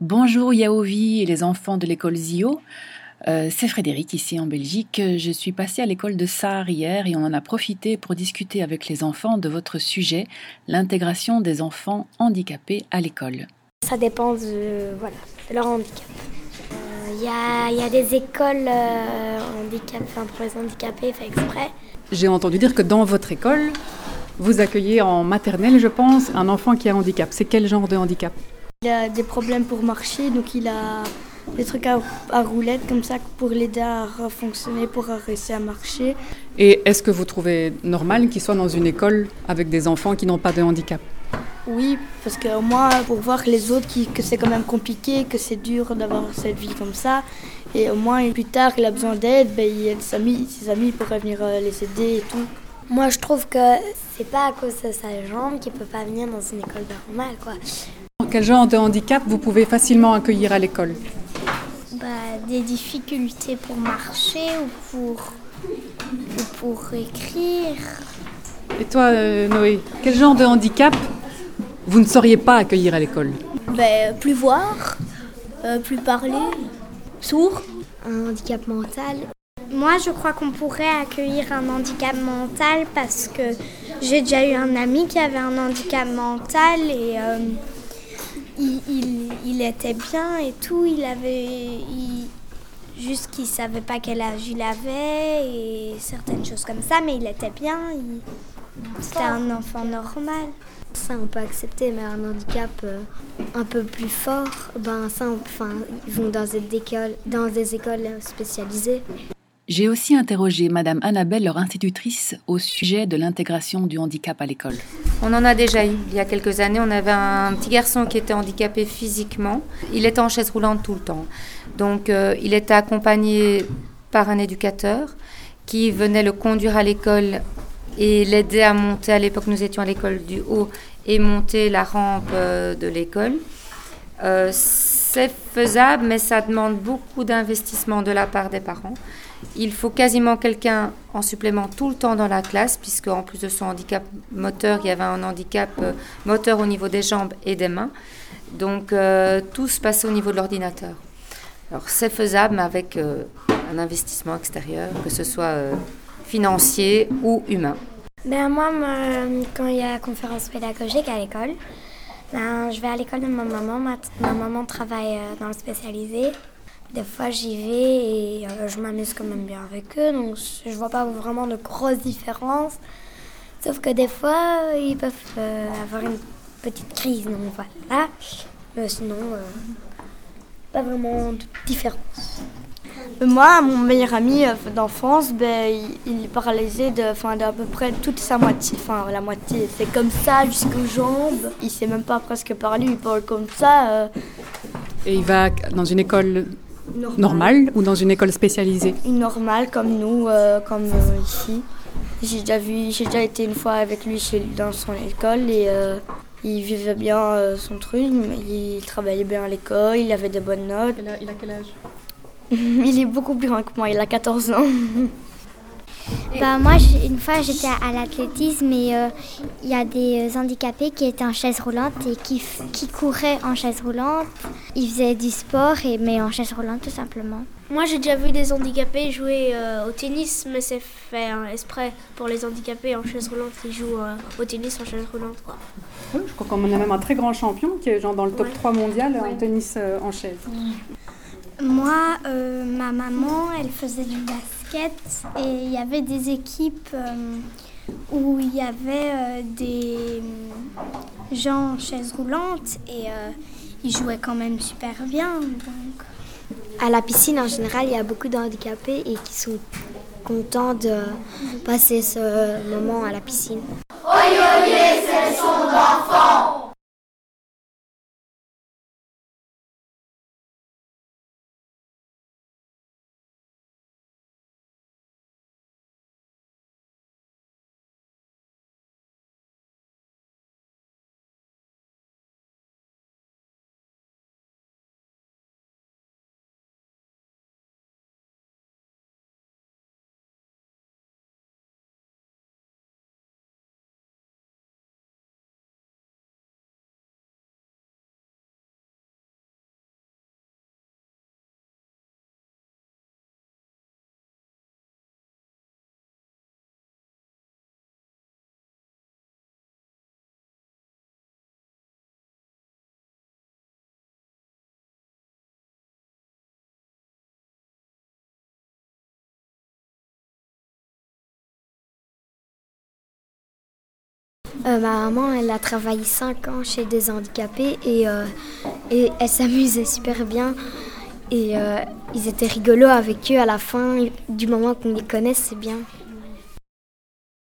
Bonjour Yaovi et les enfants de l'école ZIO. C'est Frédéric ici en Belgique. Je suis passée à l'école de Sarre hier et on en a profité pour discuter avec les enfants de votre sujet, l'intégration des enfants handicapés à l'école. Ça dépend de leur handicap. Il y a des écoles pour les handicapés fait exprès. J'ai entendu dire que dans votre école, vous accueillez en maternelle, je pense, un enfant qui a un handicap. C'est quel genre de handicap ? Il a des problèmes pour marcher, donc il a des trucs à roulettes comme ça pour l'aider à fonctionner, pour réussir à marcher. Et est-ce que vous trouvez normal qu'il soit dans une école avec des enfants qui n'ont pas de handicap ? Oui, parce que moi, pour voir les autres que c'est quand même compliqué, que c'est dur d'avoir cette vie comme ça, et au moins plus tard il a besoin d'aide, il y a ses amis pourraient venir les aider et tout. Moi je trouve que c'est pas à cause de sa jambe qu'il peut pas venir dans une école normale, quoi. Quel genre de handicap vous pouvez facilement accueillir à l'école ? Des difficultés pour marcher ou pour écrire. Et toi, Noé, quel genre de handicap vous ne sauriez pas accueillir à l'école ? Plus voir, plus parler, sourd. Un handicap mental. Moi, je crois qu'on pourrait accueillir un handicap mental parce que j'ai déjà eu un ami qui avait un handicap mental et il était bien et tout. Juste qu'il ne savait pas quel âge il avait et certaines choses comme ça, mais il était bien. C'était un enfant normal. Ça, on peut accepter, mais un handicap un peu plus fort, ils vont dans des écoles spécialisées. J'ai aussi interrogé Madame Annabelle, leur institutrice, au sujet de l'intégration du handicap à l'école. On en a déjà eu. Il y a quelques années, on avait un petit garçon qui était handicapé physiquement. Il était en chaise roulante tout le temps. Donc, il était accompagné par un éducateur qui venait le conduire à l'école et l'aider à monter. À l'époque, nous étions à l'école du haut et monter la rampe de l'école. C'est faisable, mais ça demande beaucoup d'investissement de la part des parents. Il faut quasiment quelqu'un en supplément tout le temps dans la classe, puisque en plus de son handicap moteur, il y avait un handicap moteur au niveau des jambes et des mains. Donc tout se passait au niveau de l'ordinateur. Alors c'est faisable, mais avec un investissement extérieur, que ce soit financier ou humain. Moi, quand il y a la conférence pédagogique à l'école, je vais à l'école de ma maman. Ma maman travaille dans le spécialisé. Des fois, j'y vais et je m'amuse quand même bien avec eux. Donc, je vois pas vraiment de grosses différences. Sauf que des fois, ils peuvent avoir une petite crise. Donc, voilà. Mais sinon, pas vraiment de différence. Moi, mon meilleur ami d'enfance, il est paralysé d'à peu près toute sa moitié. La moitié, c'est comme ça jusqu'aux jambes. Il sait même pas presque parler, il parle comme ça. Et il va dans une école normale ou dans une école spécialisée ? Une normale comme nous, ici. J'ai déjà été une fois avec lui dans son école et il vivait bien son truc. Il travaillait bien à l'école, il avait de bonnes notes. Il a quel âge ? Il est beaucoup plus grand que moi, il a 14 ans. Moi, une fois, j'étais à l'athlétisme et il y a des handicapés qui étaient en chaise roulante et qui couraient en chaise roulante. Ils faisaient du sport, mais en chaise roulante, tout simplement. Moi, j'ai déjà vu des handicapés jouer au tennis, mais c'est fait exprès pour les handicapés en chaise roulante qui jouent au tennis en chaise roulante, quoi. Oui, je crois qu'on a même un très grand champion qui est dans le top 3 mondial en tennis en chaise. Moi, ma maman, elle faisait du basket et il y avait des équipes où il y avait des gens en chaise roulante et ils jouaient quand même super bien. Donc. À la piscine, en général, il y a beaucoup de handicapés et qui sont contents de passer ce moment à la piscine. Oyez, c'est le son d'enfant. Ma maman, elle a travaillé 5 ans chez des handicapés et elle s'amusait super bien. Et ils étaient rigolos avec eux à la fin, du moment qu'on les connaît, c'est bien.